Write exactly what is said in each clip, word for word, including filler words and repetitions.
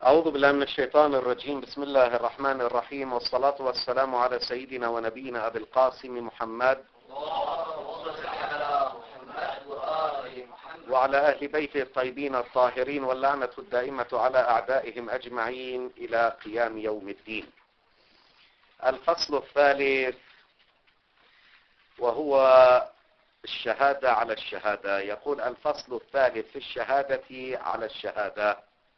أعوذ بالله من الشيطان الرجيم. بسم الله الرحمن الرحيم، والصلاة والسلام على سيدنا ونبينا أبي القاسم محمد وعلى أهل بيته الطيبين الطاهرين، واللعنة الدائمة على أعدائهم أجمعين إلى قيام يوم الدين. الفصل الثالث وهو الشهادة على الشهادة. يقول الفصل الثالث في الشهادة على الشهادة: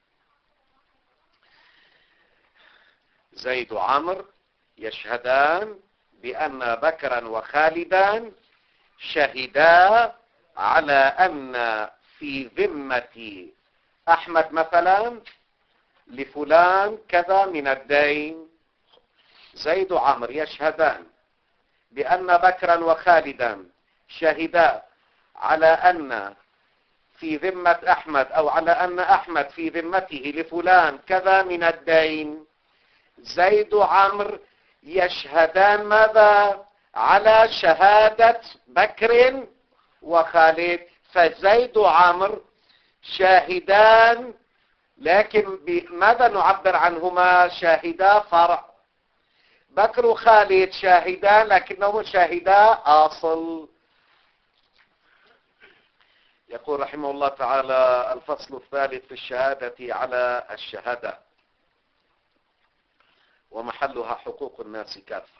زيد وعمر يشهدان بأن بكرا وخالدا شهدا على أن في ذمة أحمد مثلا لفلان كذا من الدين. زيد وعمر يشهدان بأن بكرا وخالدا شهدا على أن في ذمة أحمد أو على أن أحمد في ذمته لفلان كذا من الدين. زيد وعمر يشهدان ماذا؟ على شهادة بكر وخالد. فزيد وعمر شاهدان، لكن بماذا نعبر عنهما؟ شاهدا فرع. بكر وخالد شاهدان لكنهما شاهدا أصل. يقول رحمه الله تعالى: الفصل الثالث في الشهادة على الشهادة ومحلها حقوق الناس كافة.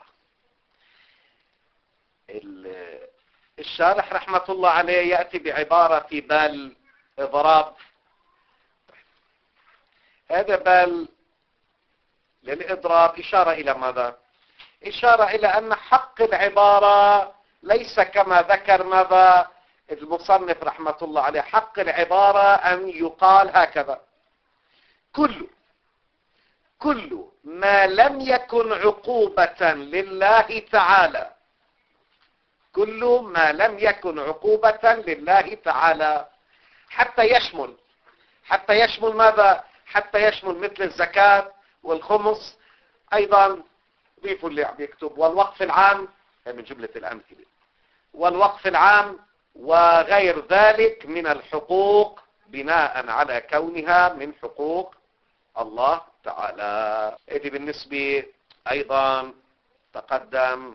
الشارح رحمة الله عليه يأتي بعبارة بل إضراب. هذا بل للإضراب إشارة إلى ماذا؟ إشارة إلى أن حق العبارة ليس كما ذكر ماذا المصنف رحمة الله عليه. حق العبارة أن يقال هكذا: كل كل ما لم يكن عقوبة لله تعالى، كل ما لم يكن عقوبة لله تعالى، حتى يشمل حتى يشمل ماذا؟ حتى يشمل مثل الزكاة والخمس. أيضا ضيفوا اللي عم يكتب والوقف العام من جملة الأمثلة، والوقف العام وغير ذلك من الحقوق بناء على كونها من حقوق الله تعالى. إذا بالنسبة أيضا تقدم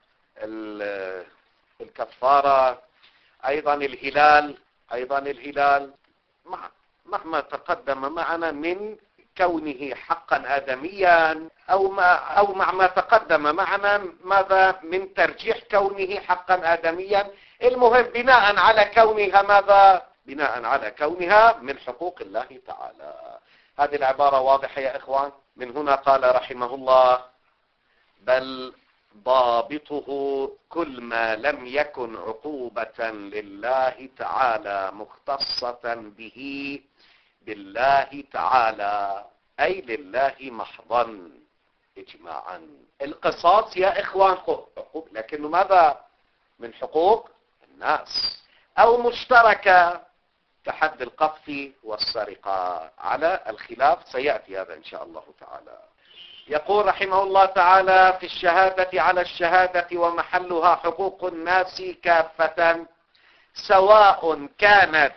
الكفارة، أيضا الهلال أيضا الهلال مهما تقدم معنا من كونه حقا آدميا أو ما أو مع ما تقدم معنا ماذا من ترجيح كونه حقا آدميا، المهم بناء على كونها ماذا؟ بناء على كونها من حقوق الله تعالى. هذه العبارة واضحة يا إخوان؟ من هنا قال رحمه الله: بل ضابطه كل ما لم يكن عقوبة لله تعالى مختصة به بالله تعالى، أي لله محضا إجماعا. القصاص يا إخوان حقوق، لكنه ماذا؟ من حقوق الناس، أو مشتركة كحد القذف والسرقة، على الخلاف سيأتي هذا إن شاء الله تعالى. يقول رحمه الله تعالى: في الشهادة على الشهادة ومحلها حقوق الناس كافة، سواء كانت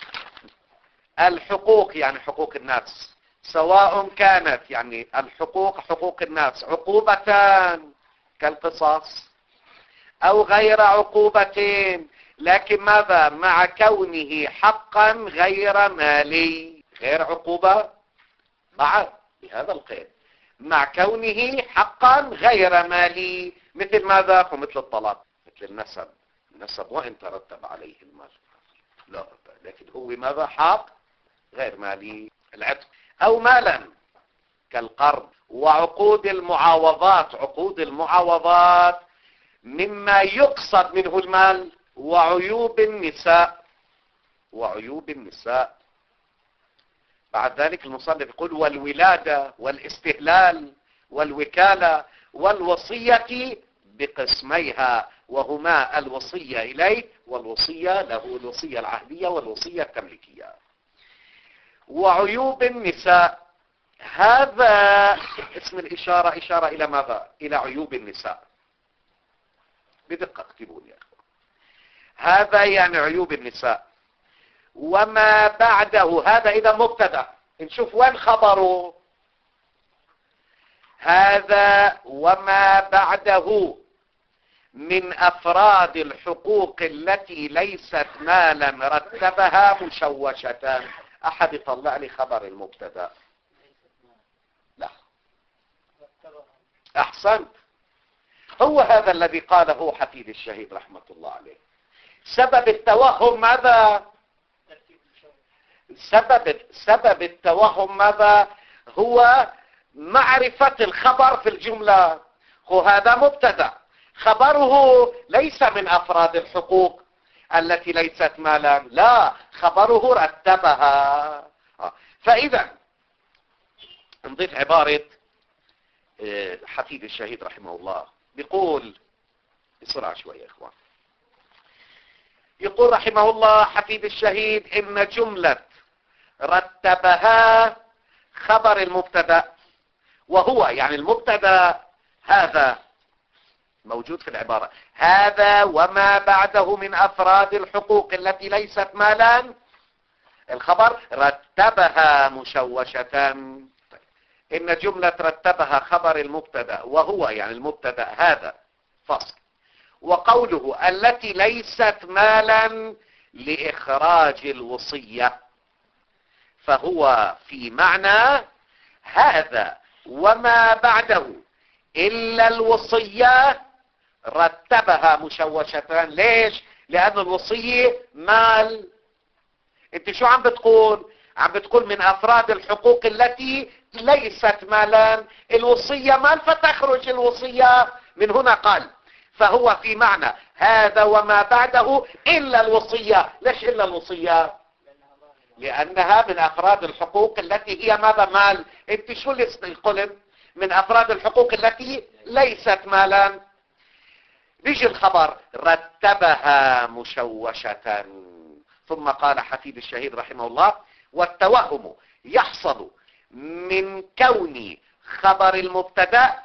الحقوق يعني حقوق الناس، سواء كانت يعني الحقوق حقوق الناس عقوبة كالقصاص أو غير عقوبة، لكن ماذا؟ مع كونه حقا غير مالي. غير عقوبة مع بهذا القيد، مع كونه حقا غير مالي. مثل ماذا؟ ومثل الطلاق، مثل النسب. النسب وإن ترتب عليه المال لا، لكن هو ماذا؟ حق غير مالي. العتق أو مالا كالقرض. وعقود المعاوضات، عقود المعاوضات مما يقصد منه المال. وعيوب النساء، وعيوب النساء. بعد ذلك المصنف يقول: والولادة والاستهلال والوكالة والوصية بقسميها، وهما الوصية إليه والوصية له، الوصية العهدية والوصية التمليكية. وعيوب النساء، هذا اسم الإشارة إشارة إلى ماذا؟ إلى عيوب النساء. بدقة اكتبوا لي يا أخوان. هذا يعني عيوب النساء. وما بعده، هذا إذا مبتدأ، نشوف وين خبره. هذا وما بعده من أفراد الحقوق التي ليست مالا رتبها مشوشة. أحد يطلع لي خبر المبتدأ. لا، أحسنت، هو هذا الذي قاله حفيد الشهيد رحمة الله عليه. سبب التوهم ماذا؟ سبب سبب التوهم ماذا؟ هو معرفة الخبر في الجملة. هو هذا مبتدأ، خبره ليس من أفراد الحقوق التي ليست مالا، لا، خبره رتبها. فإذا نضيف عبارة حفيد الشهيد رحمه الله، بيقول بسرعة شوية يا إخوان. يقول رحمه الله حفيد الشهيد إن جملة رتبها خبر المبتدأ، وهو يعني المبتدأ هذا موجود في العبارة، هذا وما بعده من أفراد الحقوق التي ليست مالا، الخبر رتبها مشوشة. إن جملة رتبها خبر المبتدأ، وهو يعني المبتدأ هذا فصل، وقوله التي ليست مالا لإخراج الوصية، فهو في معنى هذا وما بعده إلا الوصية رتبها مشوشة. ليش؟ لأن الوصية مال. انت شو عم بتقول؟ عم بتقول من أفراد الحقوق التي ليست مالا، الوصية مال، فتخرج الوصية من هنا. قال فهو في معنى هذا وما بعده إلا الوصية. ليش إلا الوصية؟ لأنها من أفراد الحقوق التي هي ماذا؟ مال. انت شو اللي قلت؟ من أفراد الحقوق التي ليست مالا. بيجي الخبر رتبها مشوشة. ثم قال حفيد الشهيد رحمه الله والتوهم يحصل من كون خبر المبتدأ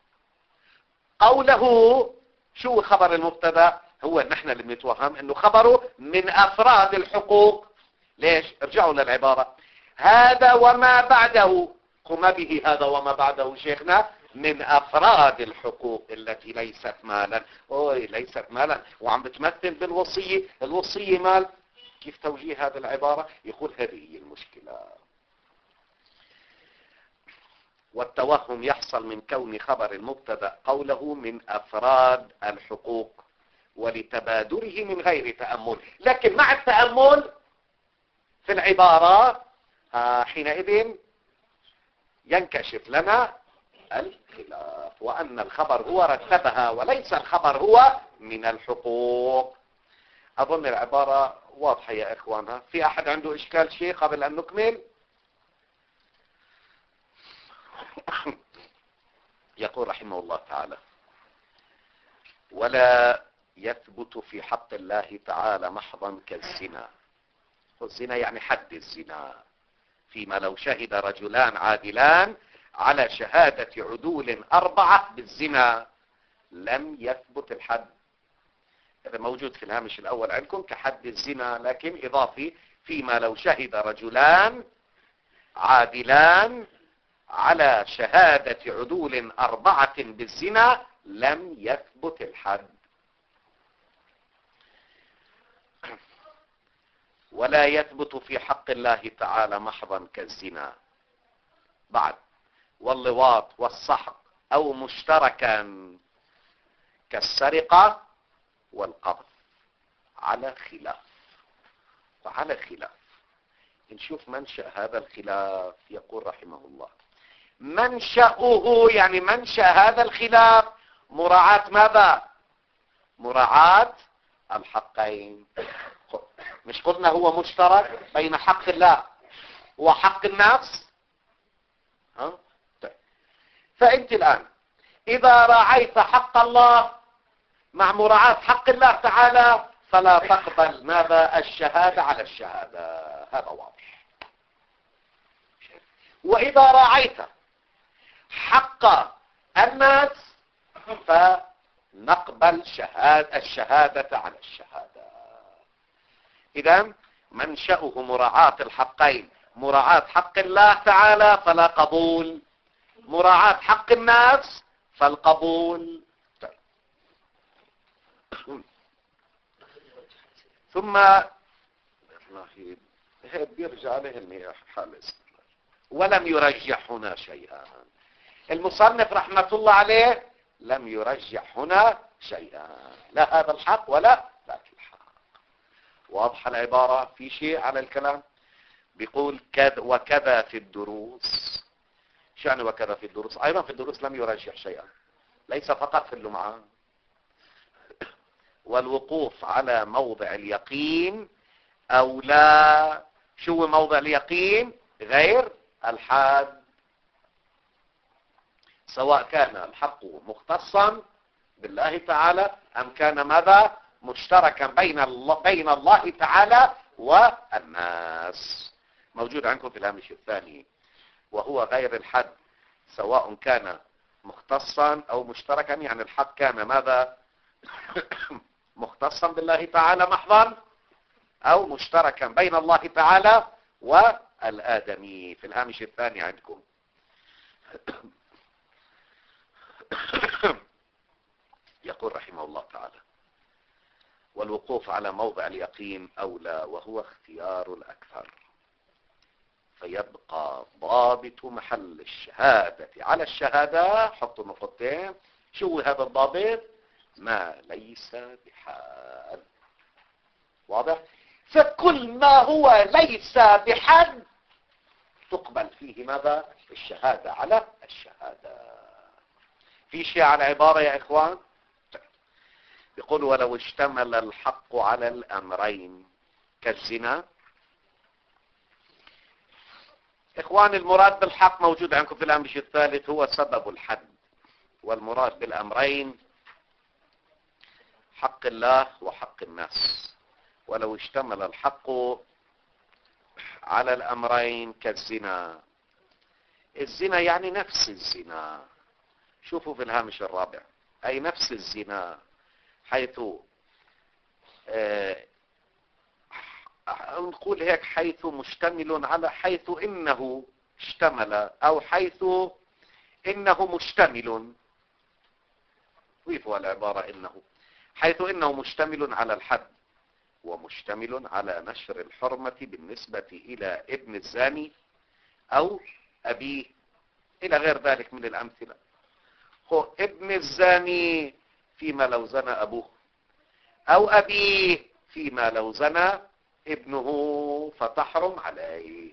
قوله. شو خبر المبتدأ؟ هو نحن اللي بنتوهم انه خبره من افراد الحقوق. ليش؟ ارجعوا للعبارة هذا وما بعده، قم به هذا وما بعده شيخنا من افراد الحقوق التي ليست مالا. اوه ليست مالا وعم بتمثل بالوصية، الوصية مال. كيف توجيه هذه العبارة؟ يقول هذه هي المشكلة. والتوهم يحصل من كون خبر المبتدأ قوله من أفراد الحقوق ولتبادره من غير تأمل. لكن مع التأمل في العبارة حينئذ ينكشف لنا الخلاف، وأن الخبر هو رتبها وليس الخبر هو من الحقوق. أظن العبارة واضحة يا إخوانها. في أحد عنده إشكال شيء قبل أن نكمل؟ يقول رحمه الله تعالى ولا يثبت في حق الله تعالى محضا كالزنا. الزنا يعني حد الزنا، فيما لو شهد رجلان عادلان على شهادة عدول أربعة بالزنا لم يثبت الحد. هذا موجود في الهامش الأول عندكم كحد الزنا، لكن إضافي فيما لو شهد رجلان عادلان على شهادة عدول أربعة بالزنا لم يثبت الحد. ولا يثبت في حق الله تعالى محضا كالزنا بعد واللواط والسحق أو مشتركا كالسرقة والقذف على خلاف. وعلى خلاف نشوف منشأ هذا الخلاف. يقول رحمه الله منشأه يعني منشأ هذا الخلاف مراعاة ماذا؟ مراعاة الحقين. مش قلنا هو مشترك بين حق الله وحق الناس؟ ها؟ طيب. فأنت الآن إذا راعيت حق الله مع مراعاة حق الله تعالى فلا تقبل ماذا؟ الشهادة على الشهادة. هذا واضح. وإذا راعيت حق الناس فنقبل شهادة الشهادة على الشهادة. إذن منشأه مراعاة الحقين مراعاة حق الله تعالى فلا قبول، مراعاة حق الناس فالقبول. ثم هي بيرجع له حال استقلال. ولم يرجح هنا شيئا. المصنف رحمة الله عليه لم يرجح هنا شيئا، لا هذا الحق ولا ذاك الحق. واضح العبارة؟ في شيء على الكلام؟ بيقول كذا وكذا في الدروس. شو يعني وكذا في الدروس؟ ايضا في الدروس لم يرجح شيئا، ليس فقط في اللمعة. والوقوف على موضع اليقين او لا. شو موضع اليقين؟ غير الحاد، سواء كان الحق مختصا بالله تعالى ام كان ماذا؟ مشتركا بين الله, بين الله تعالى والناس. موجود عندكم في الهامش الثاني. وهو غير الحد سواء كان مختصا او مشتركا، يعني الحق كان ماذا؟ مختصا بالله تعالى محضا او مشتركا بين الله تعالى والآدمي. في الهامش الثاني عندكم. يقول رحمه الله تعالى: والوقوف على موضع اليقين أولى وهو اختيار الأكثر، فيبقى ضابط محل الشهادة على الشهادة. حطوا نقطتين. شو هذا الضابط؟ ما ليس بحال. واضح؟ فكل ما هو ليس بحد تقبل فيه ماذا؟ الشهادة على الشهادة. في شيء على عبارة يا إخوان؟ يقول: ولو اشتمل الحق على الأمرين كالزنا. إخوان، المراد بالحق موجود عندكم في الهامش الثالث، هو سبب الحد. والمراد بالأمرين حق الله وحق الناس. ولو اشتمل الحق على الأمرين كالزنا. الزنا يعني نفس الزنا. شوفوا في الهامش الرابع، أي نفس الزنا، حيث آه نقول هيك حيث مشتمل على، حيث إنه اشتمل، أو حيث إنه مشتمل. ضيفوا العبارة إنه، حيث إنه مشتمل على الحد ومشتمل على نشر الحرمة بالنسبة إلى ابن الزاني أو أبيه إلى غير ذلك من الأمثلة. هو ابن الزاني فيما لو زنى أبوه، أو أبيه فيما لو زنى ابنه فتحرم عليه.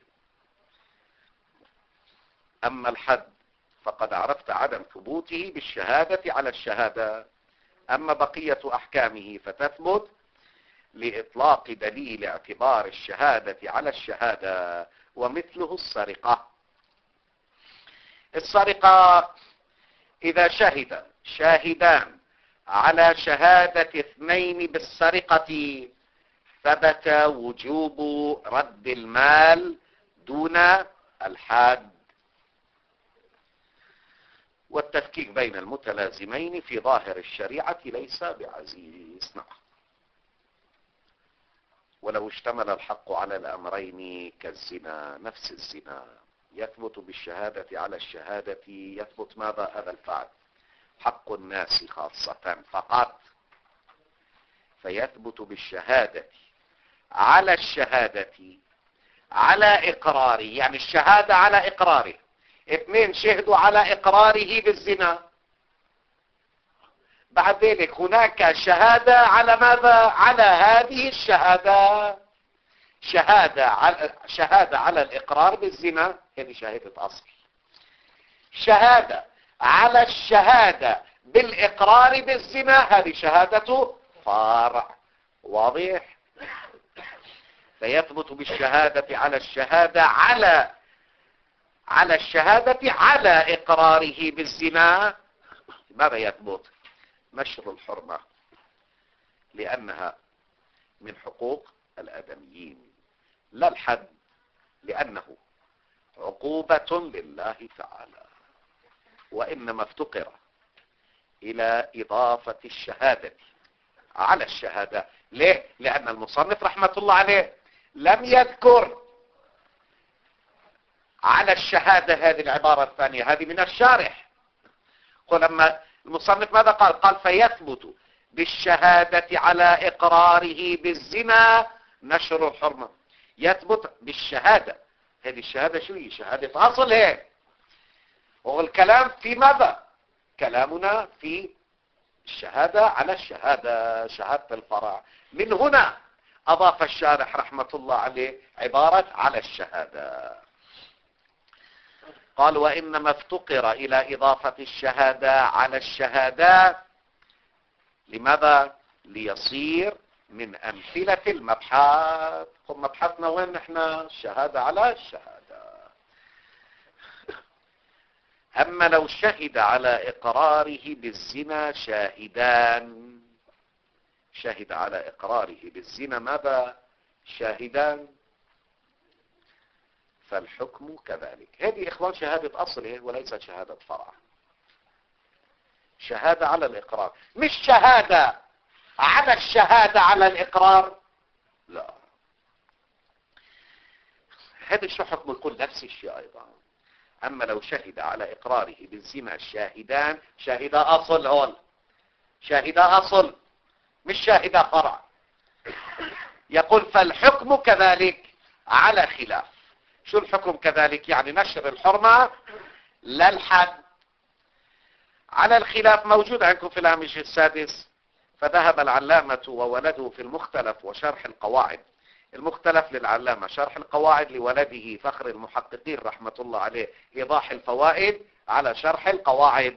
أما الحد فقد عرفت عدم ثبوته بالشهادة على الشهادة. أما بقية أحكامه فتثبت لإطلاق دليل اعتبار الشهادة على الشهادة. ومثله السرقة. السرقة إذا شهد شاهدان على شهادة اثنين بالسرقة ثبت وجوب رد المال دون الحاد. والتفكيك بين المتلازمين في ظاهر الشريعة ليس بعزيز. نعم. ولو اشتمل الحق على الأمرين كالزنا، نفس الزنا، يثبت بالشهادة على الشهادة. يثبت ماذا؟ هذا الفعل حق الناس خاصة فقط، فيثبت بالشهادة على الشهادة على إقراره. يعني الشهادة على إقراره، اثنين شهدوا على إقراره بالزنا، بعد ذلك هناك شهادة على ماذا؟ على هذه الشهادة. شهادة على, شهادة على الإقرار بالزنا، هذه شهادة أصل. شهادة على الشهادة بالإقرار بالزنا، هذه شهادة فرع. واضح؟ فيثبت بالشهادة على الشهادة على على الشهادة على إقراره بالزنا. ماذا يثبت؟ نشر الحرمة، لأنها من حقوق الآدميين، لا الحد لأنه عقوبة لله تعالى. وإنما افتقر إلى إضافة الشهادة على الشهادة. ليه؟ لأن المصنف رحمة الله عليه لم يذكر على الشهادة، هذه العبارة الثانية هذه من الشارح. ولما المصنف ماذا قال؟ قال فيثبت بالشهادة على إقراره بالزنا نشر الحرمة. يثبت بالشهادة، هذه الشهادة شو هي؟ شهادة أصل هيك. والكلام في ماذا؟ كلامنا في الشهادة على الشهادة، شهادة الفرع. من هنا أضاف الشارح رحمة الله عليه عبارة على الشهادة. قال وإنما افتقر إلى إضافة الشهادة على الشهادات لماذا؟ ليصير من أمثلة المبحث. مبحثنا وين نحن؟ الشهادة على الشهادة. أما لو شهد على إقراره بالزنا شاهدان، شهد على إقراره بالزنا ماذا؟ شاهدان، فالحكم كذلك. هذه إخوان شهادة أصل وليست شهادة فرع. شهادة على الإقرار، مش شهادة على الشهادة على الإقرار. لا، هذا شو حكم الكل؟ نفس الشيء أيضا. أما لو شهد على إقراره بالزنا شاهدان، شاهدا أصل هون، شاهدا أصل مش شاهدا فرع. يقول فالحكم كذلك على خلاف. شو الحكم كذلك؟ يعني نشر الحرمة لا الحد. على الخلاف موجود عندكم في الهامش السادس. فذهب العلامة وولده في المختلف وشرح القواعد. المختلف للعلامة، شرح القواعد لولده فخر المحققين رحمة الله عليه إيضاح الفوائد على شرح القواعد.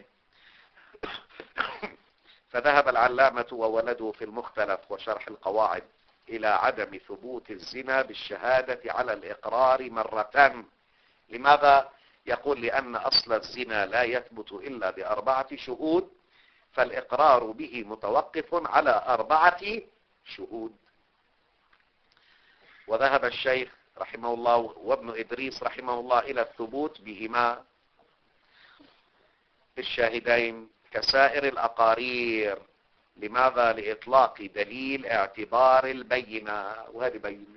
فذهب العلامة وولده في المختلف وشرح القواعد إلى عدم ثبوت الزنا بالشهادة على الإقرار مرة. لماذا؟ يقول لأن أصل الزنا لا يثبت إلا بأربعة شهود، فالإقرار به متوقف على أربعة شهود. وذهب الشيخ رحمه الله وابن إدريس رحمه الله إلى الثبوت بهما الشاهدين كسائر الأقارير. لماذا؟ لإطلاق دليل اعتبار البينة، وهذه بينة.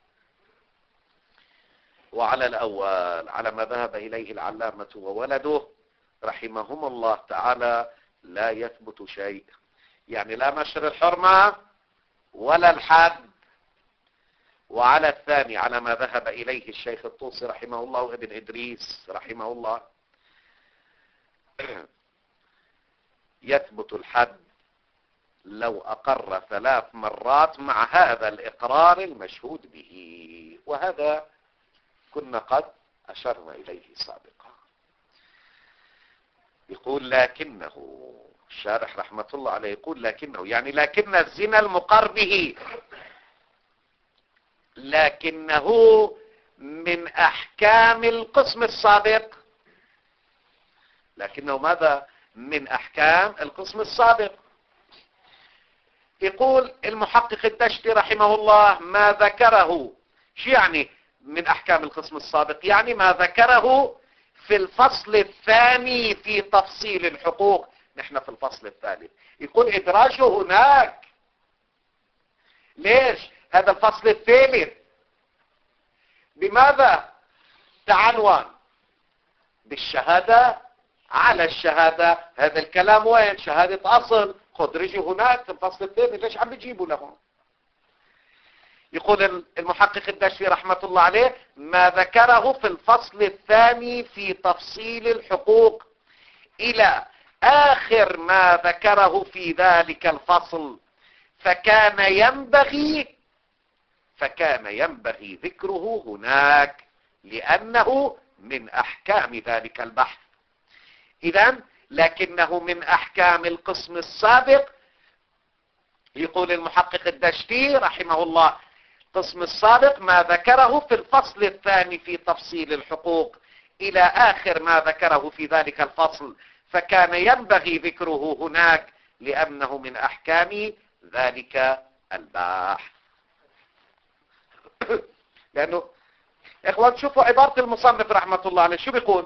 وعلى الأول على ما ذهب إليه العلامة وولده رحمهم الله تعالى لا يثبت شيء، يعني لا نشر الحرمة ولا الحد. وعلى الثاني على ما ذهب إليه الشيخ الطوسي رحمه الله وابن إدريس رحمه الله يثبت الحد لو أقر ثلاث مرات مع هذا الإقرار المشهود به، وهذا كنا قد أشرنا إليه سابقا. يقول لكنه، الشارح رحمة الله عليه يقول لكنه، يعني لكن الزنا المقر به، لكنه من أحكام القسم السابق. لكنه ماذا؟ من أحكام القسم السابق. يقول المحقق الدشتي رحمه الله ما ذكره، شو يعني من أحكام القسم السابق؟ يعني ما ذكره في الفصل الثاني في تفصيل الحقوق. نحن في الفصل الثالث. يقول إدراجه هناك. ليش؟ هذا الفصل الثالث بماذا تعنون؟ بالشهادة على الشهادة. هذا الكلام وين؟ شهادة أصل. خدرجه هناك في الفصل الثاني. ليش عم بيجيبوا لهم؟ يقول المحقق الدشتي رحمة الله عليه ما ذكره في الفصل الثاني في تفصيل الحقوق إلى آخر ما ذكره في ذلك الفصل، فكان ينبغي فكان ينبغي ذكره هناك لأنه من أحكام ذلك البحث. إذن لكنه من أحكام القسم السابق. يقول المحقق الدشتي رحمه الله القسم السابق ما ذكره في الفصل الثاني في تفصيل الحقوق إلى آخر ما ذكره في ذلك الفصل، فكان ينبغي ذكره هناك لأنه من أحكام ذلك البحث. لأنه إخوان شوفوا عبارة المصنف رحمة الله عليه شو بيقول؟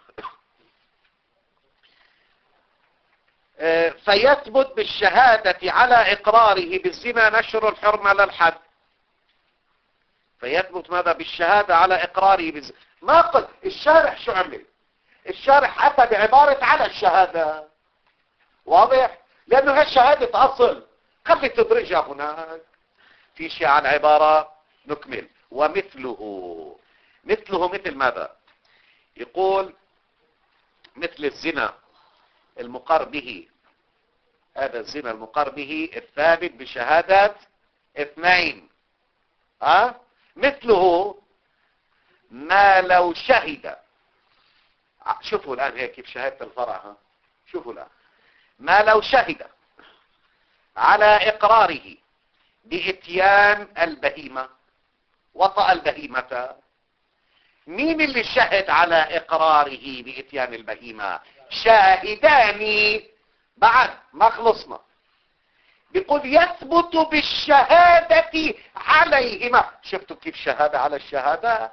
فيثبت بالشهادة على إقراره بالزنا نشر الحرمة للحد. فيثبت ماذا؟ بالشهادة على إقراره بالزنا. ما قلت الشارح شو عمل؟ الشارح أتى بعبارة على الشهادة. واضح؟ لأنه هالشهادة أصل، خلي تدرجها هناك. في شيء عن عبارة نكمل. ومثله، مثله مثل ماذا؟ يقول مثل الزنا المقر به، هذا الزنا المقر به الثابت بشهادة اثنين. أه؟ مثله ما لو شهد، شوفوا الآن هيك كيف شهادة الفرع. ها؟ شوفوا الآن ما لو شهد على إقراره بإتيان البهيمة، وطأ البهيمة. مين اللي شهد على إقراره بإتيان البهيمة؟ شاهدان. بعد ما خلصنا بيقول يثبت بالشهادة عليهما. شفتوا كيف شهادة على الشهادة؟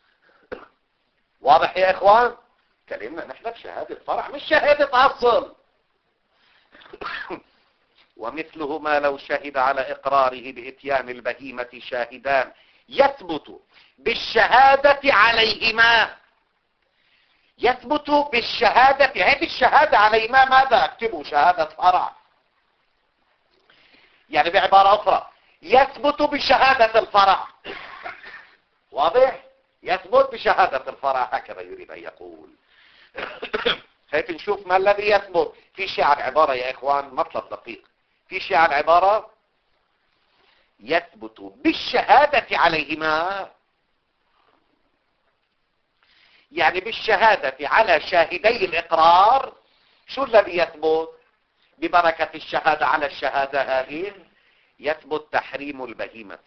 واضح يا إخوان؟ كلمنا نحن بشهادة فرع مش شهادة أصل. ومثله ما لو شهد على إقراره بإتيان البهيمة شاهدان يثبت بالشهادة عليهما. يثبت بالشهادة، هذه الشهادة عليهما ماذا؟ اكتبوا شهادة فرع. يعني بعبارة أخرى يثبت بشهادة الفرع. واضح؟ يثبت بشهادة الفرع، هكذا يريد أن يقول. هيك نشوف ما الذي يثبت. في شيء عن عبارة يا إخوان، مطلب دقيق. في شيء عن عبارة يثبت بالشهادة عليهما، يعني بالشهادة على شاهدي الإقرار. شو الذي يثبت ببركة الشهادة على الشهادة هذه؟ يثبت تحريم البهيمة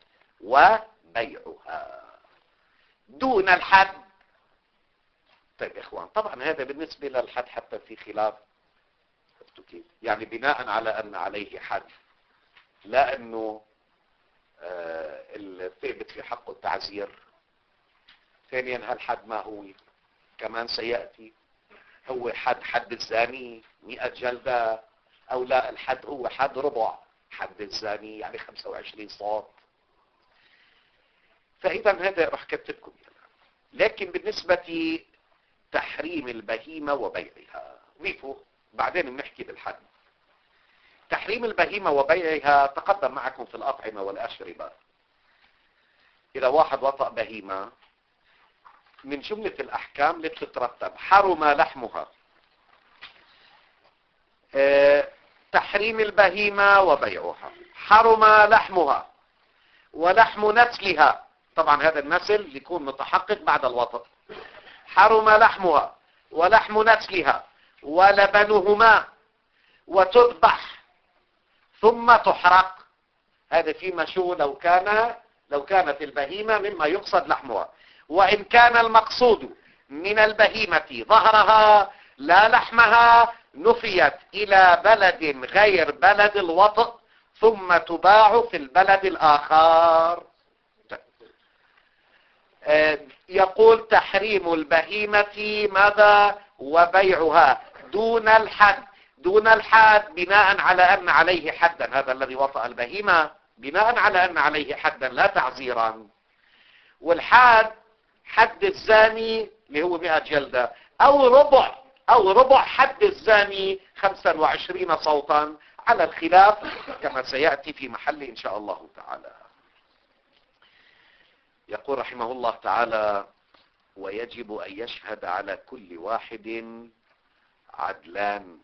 وبيعها دون الحد. طيب يا إخوان، طبعا هذا بالنسبة للحد حتى في خلاف، يعني بناء على أن عليه حد، لا أنه آه الثابت في حقه التعزير. ثانيا هالحد ما هو كمان سيأتي، هو حد حد الزاني مئة جلدة، أو لا الحد هو حد ربع حد الزاني يعني خمسة وعشرين صوت. فإذا هذا رح كتبكم. لكن بالنسبة تحريم البهيمة وبيعها ضيفوا، بعدين بنحكي بالحد. تحريم البهيمة وبيعها تقدم معكم في الأطعمة والأشربة. إذا واحد وطأ بهيمة، من جملة الأحكام اللي تترتب حرم لحمها. اه تحريم البهيمة وبيعها، حرم لحمها ولحم نسلها. طبعا هذا النسل يكون متحقق بعد الوطأ. حرم لحمها ولحم نسلها ولبنهما وتذبح ثم تحرق. هذا فيما شو لو كان لو كانت البهيمة مما يقصد لحمها. وإن كان المقصود من البهيمة ظهرها لا لحمها، نفيت إلى بلد غير بلد الوطء ثم تباع في البلد الآخر. يقول تحريم البهيمة ماذا؟ وبيعها دون الحد. دون الحد بناء على أن عليه حدا، هذا الذي وطأ البهيمة بناء على أن عليه حدا لا تعزيرا. والحد حد الزاني اللي هو مئة جلدة، أو ربع أو ربع حد الزاني خمسة وعشرين صوتا، على الخلاف كما سيأتي في محل إن شاء الله تعالى. يقول رحمه الله تعالى: ويجب أن يشهد على كل واحد عدلان.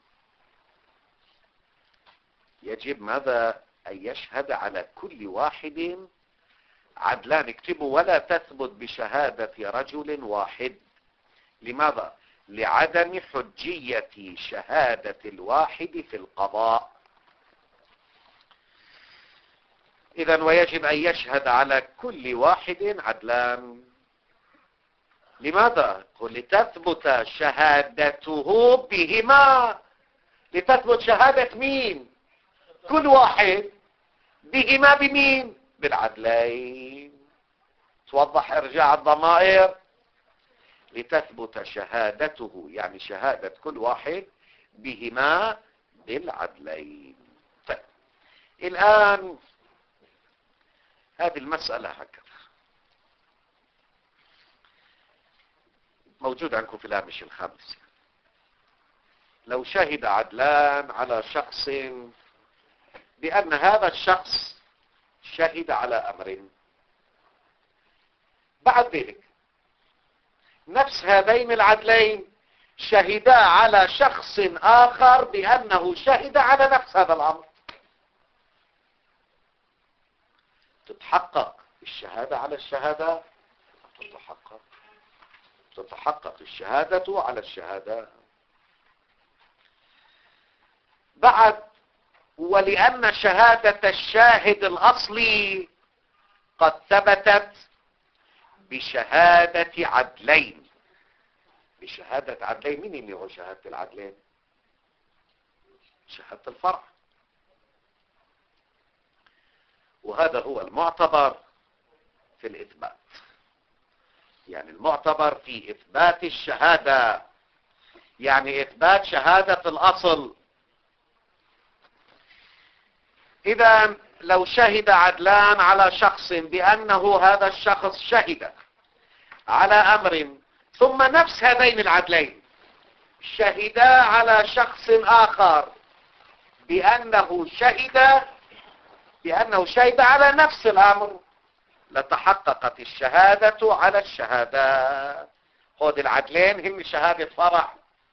يجب ماذا؟ أن يشهد على كل واحد عدلان. اكتبوا: ولا تثبت بشهادة رجل واحد. لماذا؟ لعدم حجية شهادة الواحد في القضاء. إذن ويجب أن يشهد على كل واحد عدلان. لماذا؟ لتثبت شهادته بهما. لتثبت شهادة مين؟ كل واحد بهما. بمين؟ بالعدلين. توضح ارجاع الضمائر. لتثبت شهادته يعني شهادة كل واحد بهما بالعدلين. طيب الآن هذه المسألة هكذا. موجود عندكم في الهامش الخامس. لو شهد عدلان على شخص بأن هذا الشخص شهد على أمر، بعد ذلك نفس هذين العدلين شهدا على شخص آخر بأنه شهد على نفس هذا الأمر، تتحقق الشهادة على الشهادة، تتحقق تتحقق الشهادة على الشهادة. بعد، ولأن شهادة الشاهد الأصلي قد ثبتت بشهادة عدلين. بشهادة عدلين، مين اللي هو شهادة العدلين؟ شهادة الفرع. وهذا هو المعتبر في الإثبات، يعني المعتبر في إثبات الشهادة، يعني إثبات شهادة الأصل. إذا لو شهد عدلان على شخص بأنه هذا الشخص شهد على أمر، ثم نفس هذين العدلين شهدا على شخص آخر بأنه شهد بأنه شهد على نفس الأمر، لتحققت الشهادة على الشهادة. خذ العدلين هم شهادة فرع،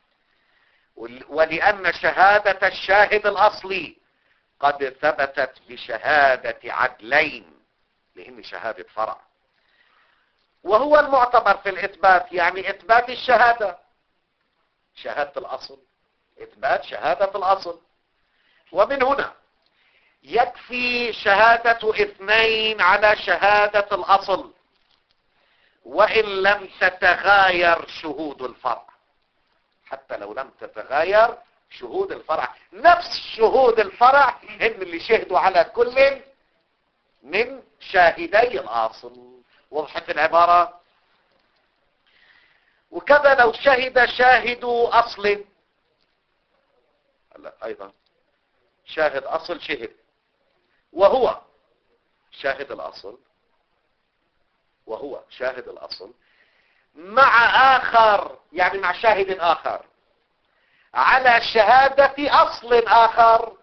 ولأن شهادة الشاهد الأصلي قد ثبتت بشهادة عدلين لهم شهادة فرع. وهو المعتبر في الإثبات، يعني إثبات الشهادة، شهادة الأصل، إثبات شهادة الأصل. ومن هنا يكفي شهادة اثنين على شهادة الأصل وإن لم تتغاير شهود الفرع. حتى لو لم تتغاير شهود الفرع، نفس شهود الفرع هم اللي شهدوا على كل من شاهدي الأصل. وضحت العبارة؟ وكذا لو شهد شاهد أصل، لا أيضا شاهد أصل شهد وهو شاهد الأصل وهو شاهد الأصل مع آخر، يعني مع شاهد آخر على شهادة أصل آخر،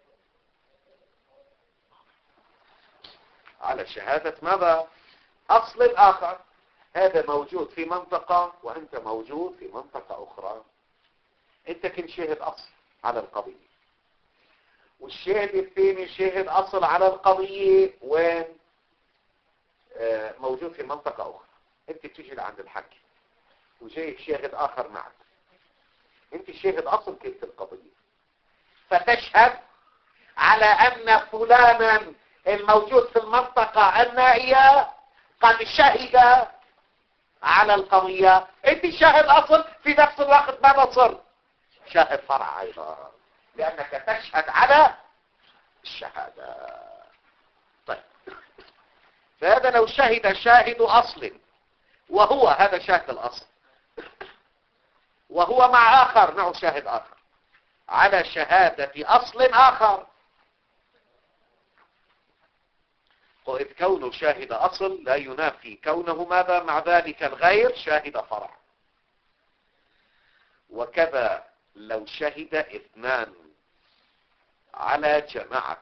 على شهادة ماذا؟ أصل آخر. هذا موجود في منطقة وأنت موجود في منطقة أخرى. أنت كنت شاهد أصل على القضية، والشاهد الثاني شاهد أصل على القضية وين؟ آه موجود في منطقة أخرى. أنت بتجي عند الحكي وجاي شاهد آخر معك، أنت شاهد أصل كنت القضية، فتشهد على أن فلانا الموجود في المنطقة النائية قد شهد على القضية. أنت شاهد أصل في نفس الوقت، ماذا صرت؟ شاهد فرع أيضا، لأنك تشهد على الشهادة. طيب، فهذا لو شهد شاهد أصل وهو هذا شاهد الأصل وهو مع آخر، معه شاهد آخر على شهادة أصل آخر، وإذ كونه شاهد أصل لا ينافي كونه ماذا مع ذلك الغير شاهد فرع. وكذا لو شهد اثنان على جماعة،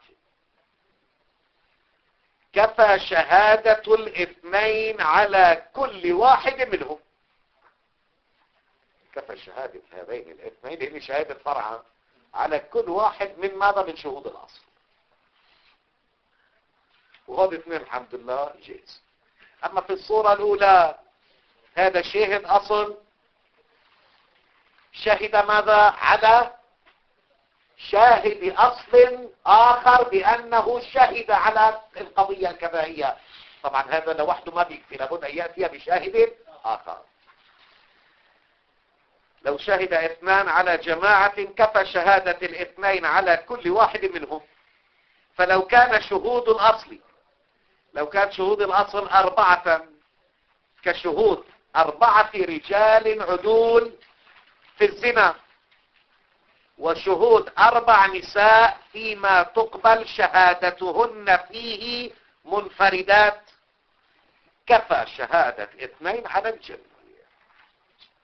كفى شهادة الاثنين على كل واحد منهم. كفى شهادة هذين الاثنين لأن شهادة فرع على كل واحد من ماذا؟ من شهود الأصل. وهذا اثنين الحمد لله جيز. أما في الصورة الأولى هذا شاهد أصل شهد ماذا؟ على شاهد أصل آخر بأنه شهد على القضية الكذائية. طبعا هذا لوحده ما بيكفي، لابد أن يأتي بشاهد آخر. لو شهد اثنان على جماعة كفى شهادة الاثنين على كل واحد منهم. فلو كان شهود الأصل لو كان شهود الأصل أربعة كشهود أربعة رجال عدول في الزنا، وشهود أربع نساء فيما تقبل شهادتهن فيه منفردات، كفى شهادة اثنين على الجميع.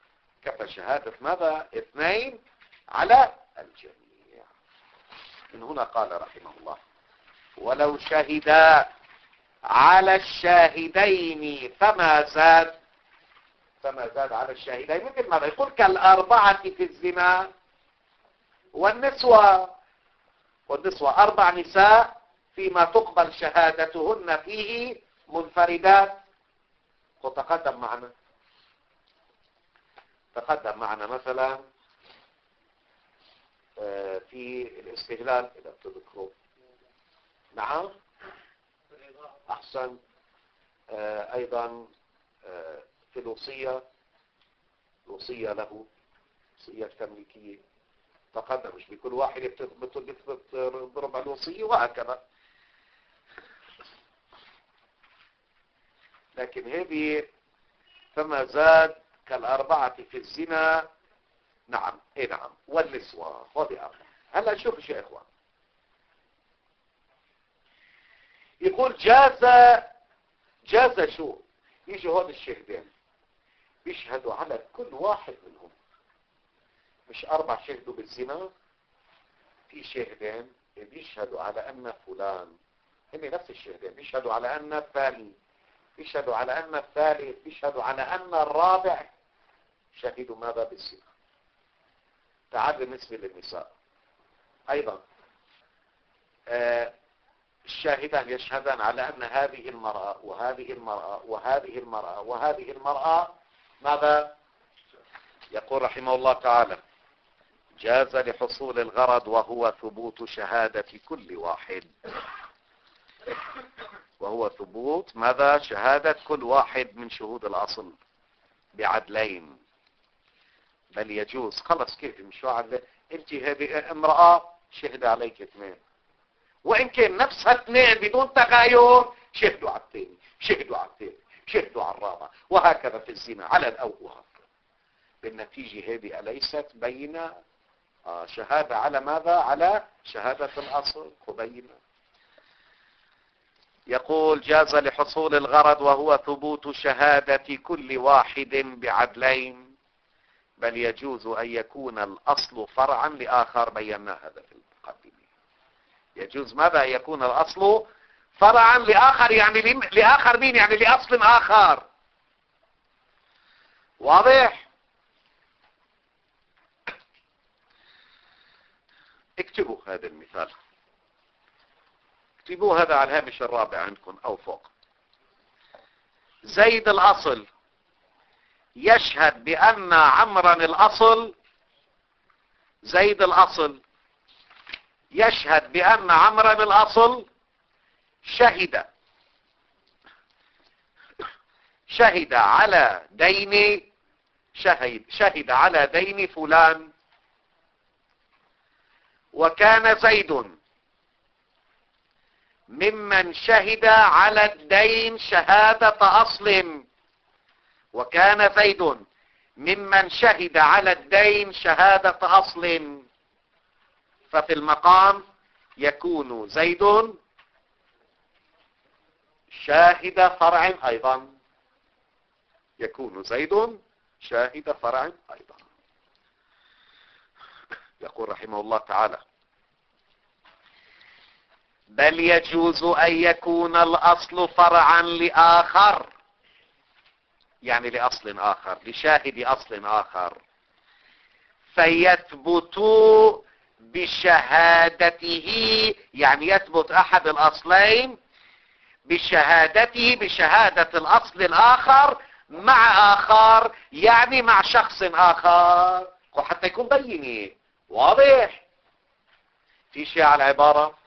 كفى شهادة ماذا؟ اثنين على الجميع. من هنا قال رحمه الله ولو شهدا على الشاهدين فما زاد. فما زاد على الشاهدين مثل ماذا؟ يقول كالأربعة في الزنا والنسوة. والنسوة أربع نساء فيما تقبل شهادتهن فيه منفردات. وتقدم معنا تقدم معنا مثلا في الاستهلال إذا بتذكروا. نعم أحسن. أيضا في الوصية، الوصية له وصية تمليكية تقدم، مش بكل واحد بتثبت بربع الوصية وهكذا. لكن هذه فما زاد كالأربعة في الزنا. نعم ايه نعم والنسوة هذه أربعة. هلا شوف شو يا إخوان، يقول جاز جاز شو يجي هون الشهدين بيشهدوا على كل واحد منهم، مش أربع شهدوا بالزنا، في شهدين بيشهدوا على أن فلان، هم نفس الشهدين بيشهدوا على أن الثاني، بيشهدوا على أن الثالث، بيشهدوا على أن الرابع شهدوا ماذا؟ بالزنا. تعال بالنسبة للنساء أيضا آه الشاهدان يشهدان على أن هذه المرأة وهذه المرأة وهذه المرأة وهذه المرأة ماذا؟ يقول رحمه الله تعالى جاز لحصول الغرض وهو ثبوت شهادة كل واحد، وهو ثبوت ماذا؟ شهادة كل واحد من شهود الأصل بعدلين. بل يجوز خلص كيف مش عدل، انت هذه امرأة شهد عليك اثنين، وان كان نفسها اثنين بدون تغاير شهدوا على الثاني، شهدوا على الثالث، شهدوا على الرابع، وهكذا في الزنا على الأول. بالنتيجة هذه أليست بين شهادة على ماذا؟ على شهادة الأصل وبينة. يقول جاز لحصول الغرض وهو ثبوت شهادة كل واحد بعدلين، بل يجوز أن يكون الأصل فرعا لآخر. بينا هذا في المقدمة. يجوز ماذا؟ يكون الأصل فرعا لآخر، يعني لآخر مين؟ يعني لأصل آخر. واضح؟ اكتبوا هذا المثال، اكتبوا هذا على الهامش الرابع عندكم أو فوق. زيد الأصل يشهد بأن عمرا الأصل، زيد الأصل يشهد بأن عمرا الأصل شهد شهد على دين شهد شهد على دين فلان، وكان زيد ممن شهد على الدين شهادة أصل، وكان زيد ممن شهد على الدين شهادة أصل. ففي المقام يكون زيد شاهد فرع أيضا، يكون زيد شاهد فرع أيضا. يقول رحمه الله تعالى بل يجوز أن يكون الأصل فرعا لآخر، يعني لأصل آخر، لشاهد أصل آخر، فيثبت بشهادته، يعني يثبت أحد الأصلين بشهادته، بشهادة الأصل الآخر مع آخر، يعني مع شخص آخر، وحتى يكون بيني واضح. في شيء على العبارة؟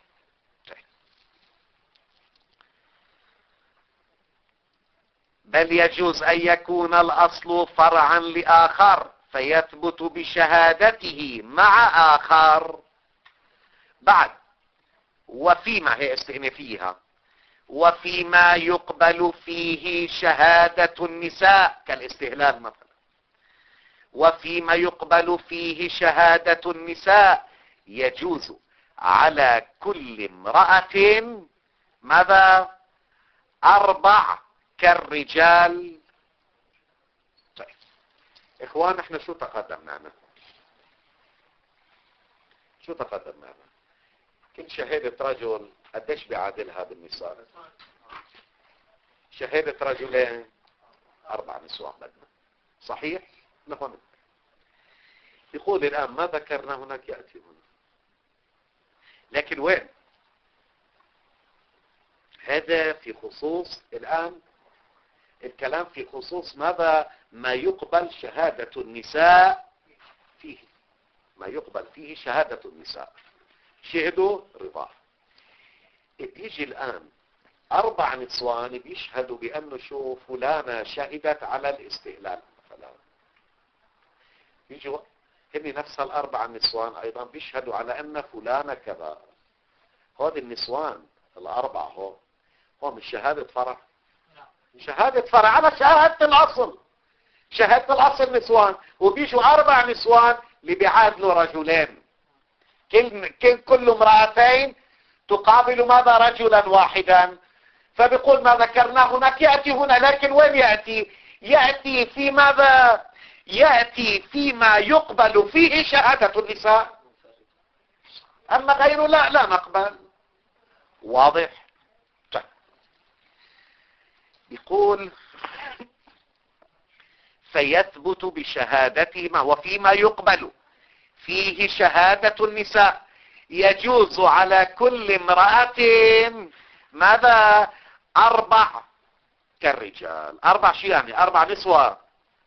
بل يجوز أن يكون الأصل فرعا لآخر فيثبت بشهادته مع آخر. بعد وفيما هي استئنافيها، وفيما يقبل فيه شهادة النساء كالاستهلال مثلا، وفيما يقبل فيه شهادة النساء يجوز على كل امرأة ماذا؟ أربع كالرجال. طيب اخوان احنا شو تقدم معنا؟ شو تقدم معنا؟ كل شهادة رجل قديش بيعادلها بالنساء؟ شهادة رجلين اربع نسوان بدنا، صحيح؟ لهون يقول الان ما ذكرنا هناك يأتي هنا، لكن وين؟ هذا في خصوص الان الكلام في خصوص ماذا؟ ما يقبل شهادة النساء فيه، ما يقبل فيه شهادة النساء، شهدوا رضاه. يجي الآن أربع نسوان بيشهدوا بأنه شو فلانة شهدت على الاستهلال مثلا، يجوا هني نفس الأربع نسوان أيضا بيشهدوا على أن فلانة كذا. هذه النسوان الأربعة هو هو مش شهادة فرع، شهادة فرع على شهادة الأصل، شهادة الأصل نسوان، وبيجوا أربع نسوان اللي بيعادلوا رجلين، كل كل كل امرأتين تقابل ماذا؟ رجلا واحدا. فبيقول ما ذكرناه هناك يأتي هنا، لكن وين يأتي؟ يأتي في ماذا؟ يأتي فيما يقبل فيه شهادة النساء، أما غيره لا لا نقبل. واضح؟ طيب. يقول فيثبت بشهادتهما، وفيما يقبل فيه شهادة النساء يجوز على كل امرأة ماذا؟ أربع كالرجال. أربع شيء يعني أربع نسوة،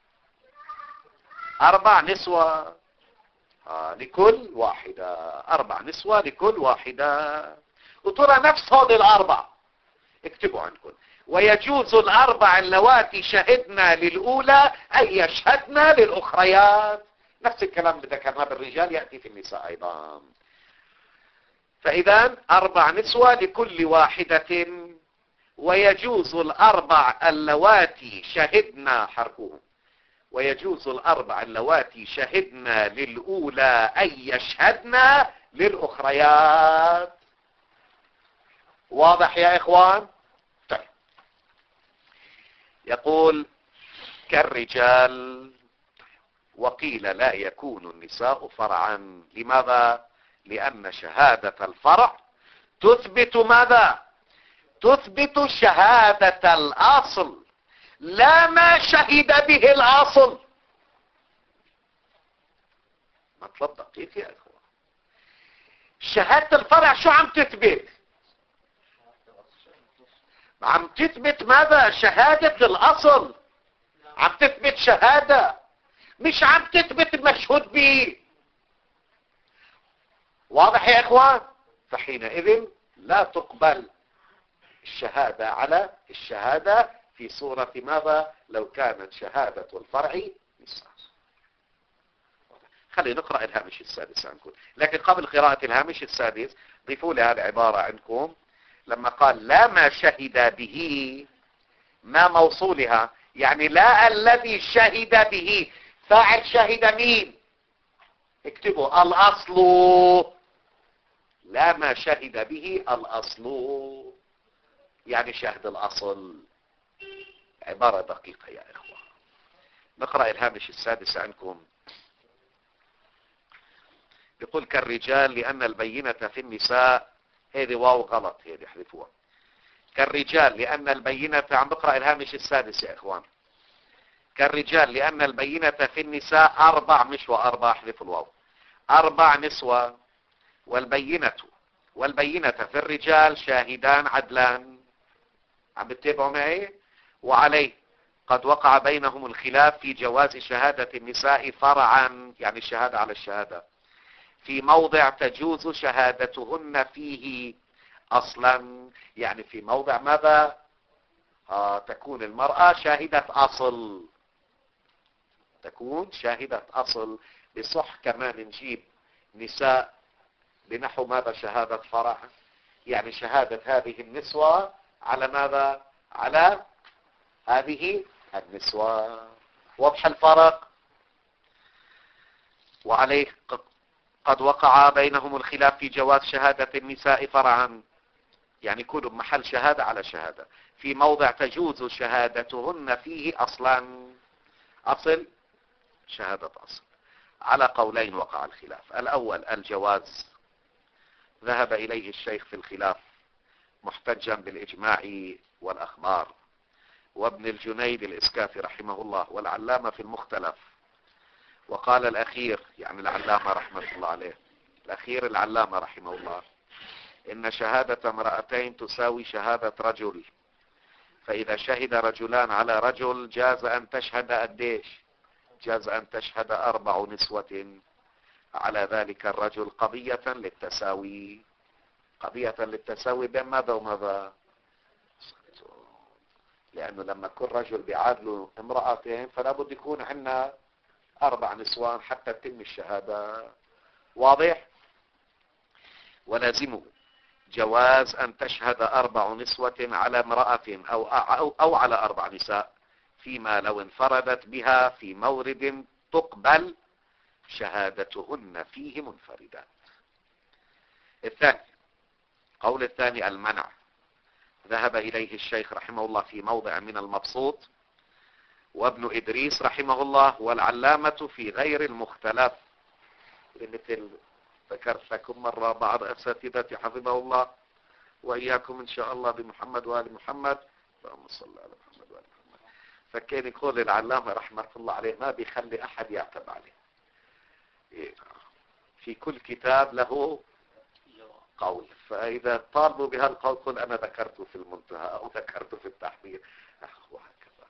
أربع نسوة آه لكل واحدة، أربع نسوة لكل واحدة. وترى نفس هذه الأربع اكتبوا عندكم. ويجوز الأربع اللواتي شهدنا للأولى أن يشهدنا للأخريات. نفس الكلام اللي ذكرناه بالرجال يأتي في النساء أيضا. فإذا أربع نسوة لكل واحدة. ويجوز الأربع اللواتي شهدنا حركوهم، ويجوز الأربع اللواتي شهدنا للأولى أن يشهدنا للأخريات. واضح يا إخوان؟ طيب. يقول كالرجال. وقيل لا يكون النساء فرعا. لماذا؟ لأن شهادة الفرع تثبت ماذا؟ تثبت شهادة الأصل لا ما شهد به الأصل. مطلب دقيق يا إخوة. شهادة الفرع شو عم تثبت؟ عم تثبت ماذا؟ شهادة الأصل. عم تثبت شهادة، مش عم تثبت المشهود به. واضح يا إخوان؟ فحينئذ لا تقبل الشهادة على الشهادة في صورة ماذا؟ لو كانت شهادة الفرع نساء. خلينا نقرأ الهامش السادس عنكم، لكن قبل قراءة الهامش السادس ضيفوا لي هالعبارة عندكم. لما قال لا ما شهد به، ما موصولها يعني لا الذي شهد به. فاعل شهد مين؟ اكتبوا الأصل. لا ما شهد به الأصل يعني شهد الأصل. عبارة دقيقة يا إخوة. نقرأ الهامش السادس عنكم. يقول كالرجال لأن البينة في النساء. هذه واو غلط، هذه احذفوها. كالرجال لأن البينة، عم بقرأ الهامش السادس يا إخوان. كالرجال لأن البينة في النساء أربع، مش وأربع، احذفوا الواو. أربع نسوة. والبينة والبينة في الرجال شاهدان عدلان. عم بتتابعوا معي؟ وعليه قد وقع بينهم الخلاف في جواز شهادة النساء فرعا، يعني الشهادة على الشهادة، في موضع تجوز شهادتهن فيه أصلا، يعني في موضع ماذا؟ آه تكون المرأة شاهدة أصل، تكون شاهدة أصل. بصح كمان نجيب نساء بنحو ماذا؟ شهادة فرع، يعني شهادة هذه النسوة على ماذا؟ على هذه النسوة. واضح الفرق؟ وعليه قد وقع بينهم الخلاف في جواز شهادة النساء فرعا، يعني كل محل شهادة على شهادة، في موضع تجوز شهادتهن فيه أصلا. أصل شهادة أصل. على قولين وقع الخلاف. الأول الجواز، ذهب إليه الشيخ في الخلاف محتجا بالإجماع والأخبار، وابن الجنيد الإسكافي رحمه الله، والعلامة في المختلف. وقال الأخير، يعني العلامة رحمة الله عليه، الأخير العلامة رحمه الله، إن شهادة امرأتين تساوي شهادة رجل، فإذا شهد رجلان على رجل جاز أن تشهد قديش؟ جاز أن تشهد أربع نسوة على ذلك الرجل قضية للتساوي. قضية للتساوي بين ماذا وماذا؟ لأنه لما كل رجل بيعادلوا امرأتين فلا بد يكون عندنا أربع نسوان حتى تتم الشهادة. واضح؟ ولازمه جواز أن تشهد أربع نسوة على امرأة أو, أو, أو على أربع نساء، فيما لو انفردت بها في مورد تقبل شهادتهن فيه منفردات. الثاني، قول الثاني المنع، ذهب إليه الشيخ رحمه الله في موضع من المبسوط، وابن إدريس رحمه الله، والعلامة في غير المختلف. مثل ذكرت لكم مرة بعض أساتذتي حفظه الله وإياكم إن شاء الله بمحمد وآل محمد، اللهم صل على محمد وآل محمد، فكان يقول العلامة رحمة الله عليه ما بيخلي أحد يعتب عليه، في كل كتاب له قول، فإذا طالبوا بهالقول قل أنا ذكرته في المنتهى أو ذكرته في التحرير وهكذا.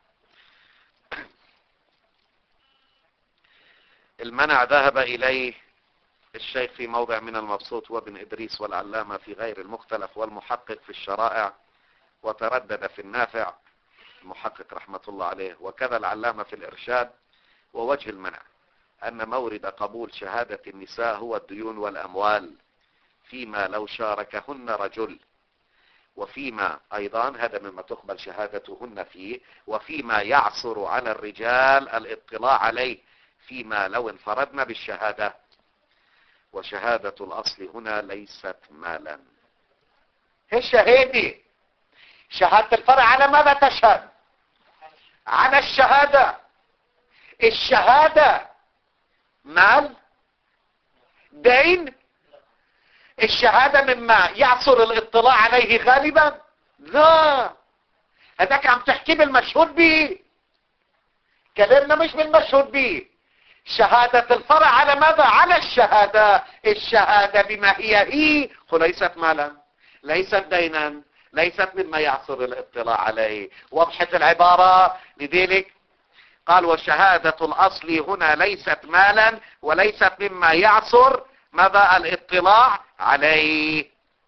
المنع ذهب إليه الشيخ في موضع من المبسوط وابن إدريس والعلامة في غير المختلف والمحقق في الشرائع، وتردد في النافع المحقق رحمة الله عليه، وكذا العلامة في الإرشاد. ووجه المنع أن مورد قبول شهادة النساء هو الديون والأموال، فيما لو شاركهن رجل، وفيما أيضا هذا مما تقبل شهادتهن فيه، وفيما يعصر على الرجال الاطلاع عليه، فيما لو انفردنا بالشهادة. وشهادة الأصل هنا ليست مالا. الشهادة شهادة الفرع على ماذا تشهد؟ على الشهادة. الشهادة مال؟ دين؟ الشهادة مما يعصر الاطلاع عليه غالبا؟ لا، هذاك عم تحكي بالمشهود به، كلامنا مش بالمشهود به. شهادة الفرع على ماذا؟ على الشهادة. الشهادة بما هي هي وليست مالا، ليست دينا، ليست مما يعصر الاطلاع عليه. وضحت العبارة؟ لذلك قال وشهادة الأصل هنا ليست مالا وليست مما يعصر ماذا؟ الاطلاع عليه.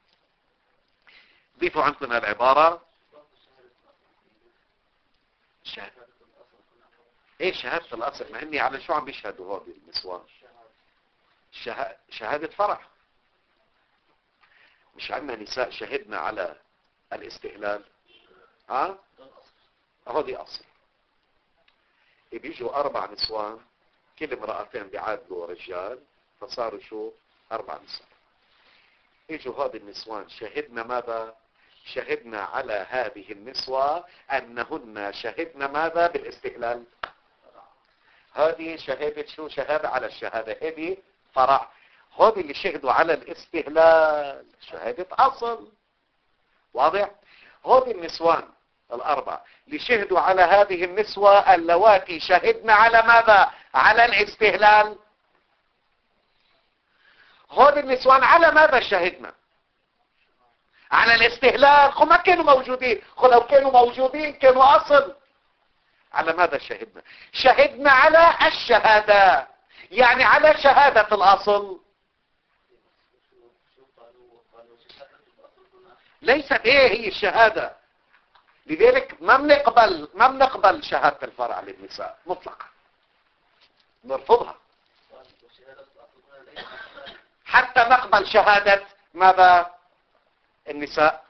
ضيفوا عندنا العبارة. شهادة ايه شهادة الأصل؟ ما اني على شو عم بيشهدوا هذه النسوان؟ شه... شهادة فرع. مش عندنا نساء شهدنا على الاستهلال؟ ها؟ هذه أصل. بيجوا أربع نسوان، كل امرأتين بيعادلوا رجال، فصاروا شو؟ أربع نسوان. يجوا هذه النسوان شهدنا ماذا؟ شهدنا على هذه النسوة أنهن شهدنا ماذا؟ بالاستهلال. هذه شهادة شو؟ شهادة على الشهادة، هذه فرع. هذه اللي شهدوا على الاستهلال شهادة أصل. واضح؟ هذه النسوان الأربع اللي شهدوا على هذه النسوة اللواتي شهدنا على ماذا؟ على الاستهلال. هذه النسوان على ماذا شهدنا؟ على الاستهلال. خو ما كانوا موجودين، خو لو كانوا موجودين كانوا أصل. على ماذا شهدنا؟ شهدنا على الشهادة، يعني على شهادة الأصل. ليست ايه هي الشهادة. لذلك ما بنقبل ما بنقبل شهادة الفرع للنساء مطلقا، نرفضها حتى نقبل شهادة ماذا؟ النساء.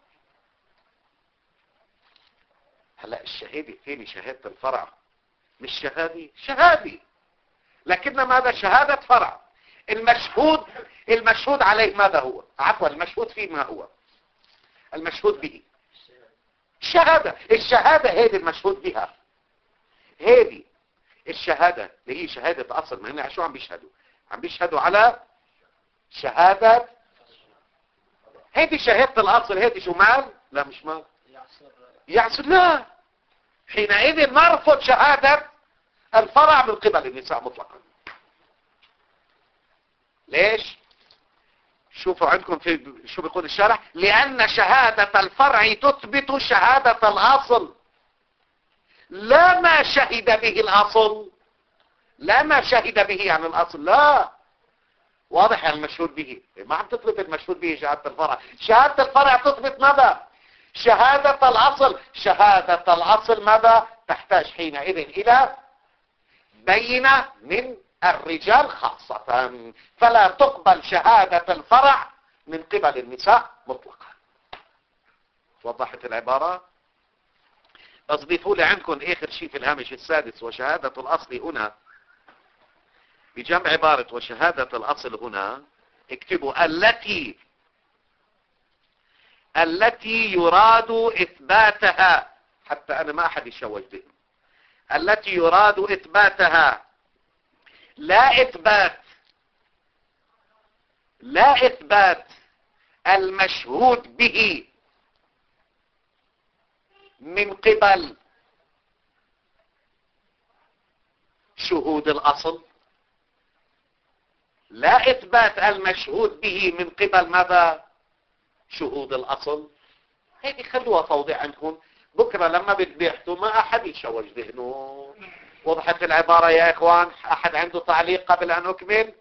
هلا الشهادة الثاني شهادة الفرع مش شهادة، شهادة لكن ماذا؟ شهادة فرع. المشهود المشهود عليه ماذا هو؟ عفوا المشهود فيه ما هو؟ المشهود به الشهادة. الشهادة هذه المشهود بها، هذه الشهادة اللي هي شهادة أصل، ما هنا شو عم بيشهدوا؟ عم بيشهدوا على شهادة، هيدي شهادة الأصل، هيدي شو مال؟ لا مش مال، يعصر لا. حينئذ نرفض شهادة الفرع من قبل النساء مطلقا. ليش؟ شوفوا عندكم في شو بيقول الشرح، لأن شهادة الفرع تثبت شهادة الأصل، لا ما شهد به الأصل، لا ما شهد به عن الأصل، لا. واضح عن المشهود به، ما عم تثبت المشهود به شهادة الفرع. شهادة الفرع تثبت ماذا؟ شهادة الأصل. شهادة الأصل ماذا؟ تحتاج حينئذ إلى بينة من الرجال خاصة، فلا تقبل شهادة الفرع من قبل النساء مطلقا. وضحت العبارة؟ اضيفوا لي عندكم اخر شيء في الهامش السادس، وشهادة الاصل هنا بجمع عبارة وشهادة الاصل هنا اكتبوا التي التي يراد اثباتها، حتى انا ما احد يشوش ذهنه، التي يراد اثباتها، لا اثبات لا اثبات المشهود به من قبل شهود الأصل، لا إثبات المشهود به من قبل ماذا؟ شهود الأصل. هيدي خلوها فوضى عندكم، بكرة لما بتبيحتوا ما أحد يشوش ذهنه. وضحت العبارة يا إخوان؟ أحد عنده تعليق قبل أن أكمل؟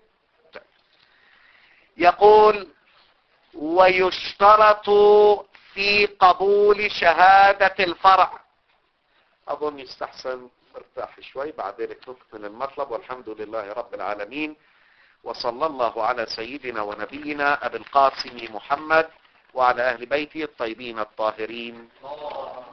يقول ويشترط في قبول شهادة الفرع. أظن يستحسن ارتاح شوي بعد ذلك نكمل المطلب. والحمد لله رب العالمين، وصلى الله على سيدنا ونبينا أبي القاسم محمد وعلى أهل بيته الطيبين الطاهرين.